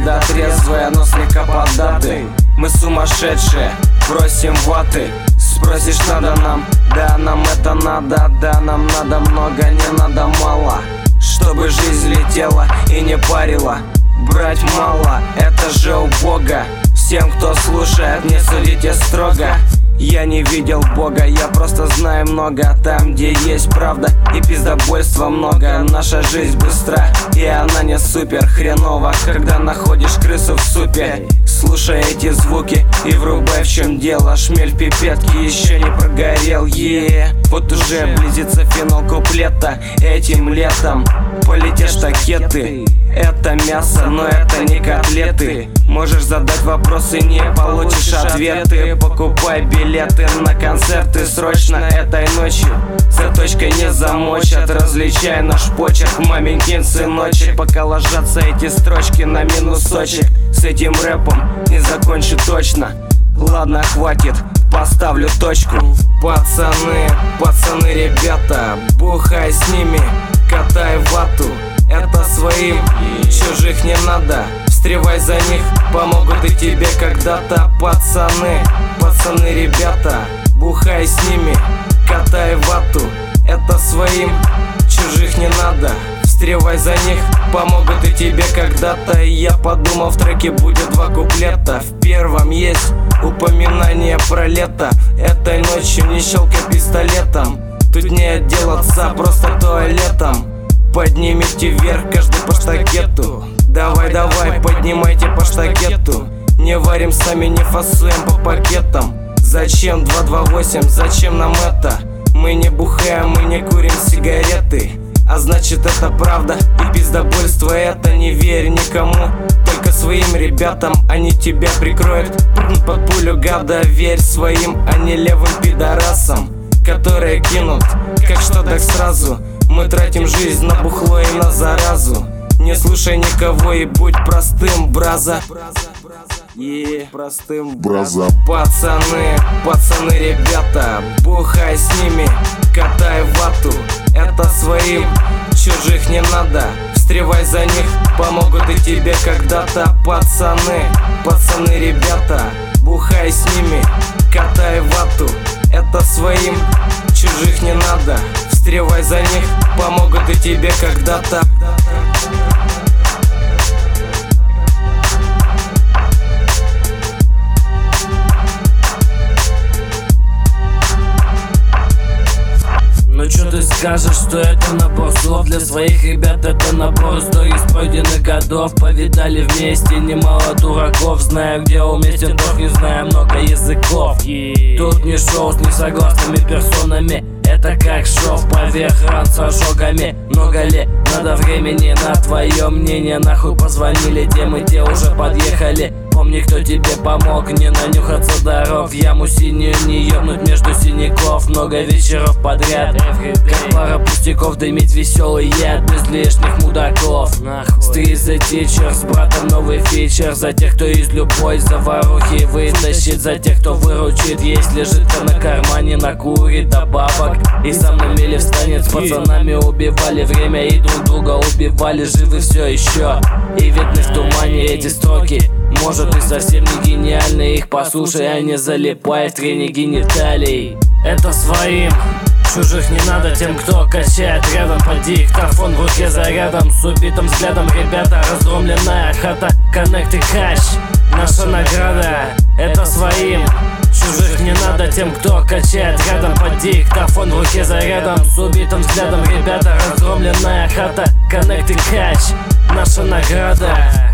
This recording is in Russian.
всегда трезвые, но слегка поддаты. Мы сумасшедшие, просим ваты. Спросишь, надо нам? Да, нам это надо, да, нам надо много, не надо мало. Чтобы жизнь летела и не парила. Брать мало, это же у Бога. Всем, кто слушает, не судите строго. Я не видел Бога, я просто знаю много. Там, где есть правда и пиздобольства много. Наша жизнь быстра, и она не супер хреново. Когда находишь крысу в супе, слушай эти звуки и врубай, в чем дело. Шмель в пипетке еще не прогорел, Вот уже близится финал куплета. Этим летом полетят штакеты. Это мясо, но это не котлеты. Можешь задать вопросы, не получишь ответы. Покупай билеты на концерты срочно этой ночью. Цветочкой не замочат, различай наш почерк, маменькин сыночек. Пока ложатся эти строчки на минусочек, с этим рэпом не закончу точно. Ладно, хватит, поставлю точку. Пацаны, ребята, бухай с ними, катай вату. Это своим, чужих не надо. Встревай за них, помогут и тебе когда-то. Пацаны, ребята, бухай с ними, катай вату. Это своим, чужих не надо. Встревай за них, помогут и тебе когда-то. И я подумал, в треке будет два куплета. В первом есть упоминание про лето. Этой ночью не щелкай пистолетом. Тут не отделаться просто туалетом. Поднимите вверх каждый по штакету. Давай, поднимайте по штакету. Не варим сами, не фасуем по пакетам. Зачем 228, зачем нам это? Мы не бухаем, мы не курим сигареты. А значит это правда и пиздобольство это. Не верь никому, только своим ребятам. Они тебя прикроют под пулю гада. Верь своим, а не левым пидорасам, которые кинут как что так сразу. Мы тратим жизнь на бухло и на заразу. Не слушай никого и будь простым, браза. Простым браза. Пацаны, ребята, бухай с ними, катай вату. Это своим, чужих не надо. Встревай за них, помогут и тебе когда-то. Пацаны, ребята, бухай с ними, катай вату. Это своим, чужих не надо. Встревай за них, помогут и тебе когда-то. Ну чё ты скажешь, что это набор слов для своих ребят, это набор историй с пройденных годов. Повидали вместе немало дураков, знаю, где уместен ток, не знаю много языков. Тут не шоу с несогласными персонами, это как шоу поверх ран с ожогами. Много ли надо времени на твое мнение? Нахуй позвонили, те уже подъехали. Помни, кто тебе помог, не нанюхаться дорог. В яму синюю не ёбнуть между синяков. Много вечеров подряд, как пара пустяков. Дымить веселый яд без лишних мудаков. Стрит за тичер, с братом новый фичер. За тех, кто из любой заварухи вытащит. За тех, кто выручит, если жидко на кармане накурит до бабок. И сам на мели встанет, с пацанами убивали время и друг друга убивали. Живы все еще и видны в тумане эти строки. Может и совсем не гениальны, их послушай, а не залипай в трене гениталий. Это своим, чужих не надо. Тем, кто качает рядом, по диктофон в руке зарядом. С убитым взглядом, ребята, разгромленная хата. Коннект и кэш, наша награда. Это своим, чужих не надо. Тем, кто качает рядом, по диктофон в руке зарядом. С убитым взглядом, ребята, разгромленная хата. Коннект и кэш, наша награда.